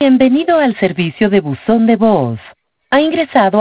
Bienvenido al servicio de buzón de voz. Ha ingresado